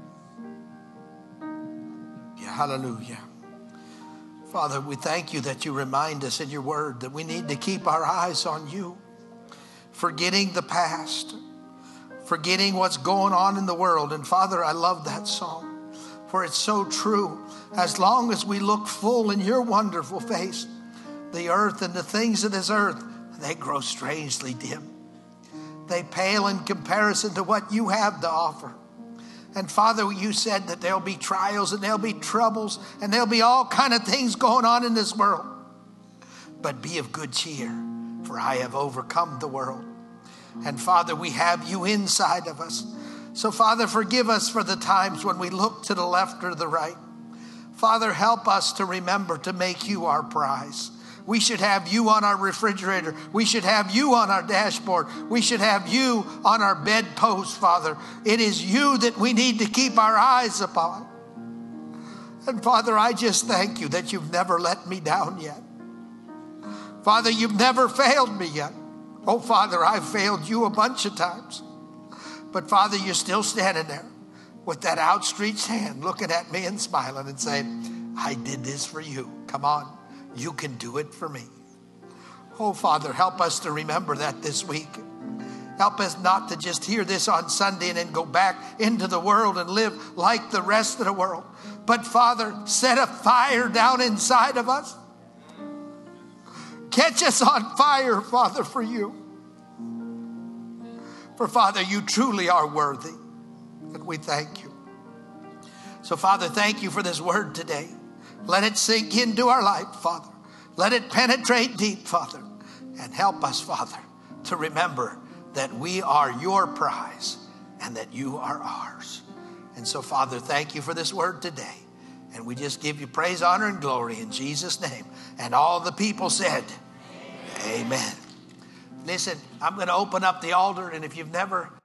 [SPEAKER 1] Yeah, hallelujah. Father, we thank you that you remind us in your word that we need to keep our eyes on you, forgetting the past, forgetting what's going on in the world. And Father, I love that song, for it's so true. As long as we look full in your wonderful face, the earth and the things of this earth, they grow strangely dim. They pale in comparison to what you have to offer. And Father, you said that there'll be trials and there'll be troubles and there'll be all kind of things going on in this world. But be of good cheer, for I have overcome the world. And Father, we have you inside of us. So Father, forgive us for the times when we look to the left or the right. Father, help us to remember to make you our prize. We should have you on our refrigerator. We should have you on our dashboard. We should have you on our bedpost, Father. It is you that we need to keep our eyes upon. And Father, I just thank you that you've never let me down yet. Father, you've never failed me yet. Oh, Father, I've failed you a bunch of times. But Father, you're still standing there with that outstretched hand, looking at me and smiling and saying, I did this for you. Come on. You can do it for me. Oh, Father, help us to remember that this week. Help us not to just hear this on Sunday and then go back into the world and live like the rest of the world. But, Father, set a fire down inside of us. Catch us on fire, Father, for you. For, Father, you truly are worthy. And we thank you. So, Father, thank you for this word today. Let it sink into our life, Father. Let it penetrate deep, Father. And help us, Father, to remember that we are your prize and that you are ours. And so, Father, thank you for this word today. And we just give you praise, honor, and glory in Jesus' name. And all the people said, Amen. Amen. Listen, I'm going to open up the altar, and if you've never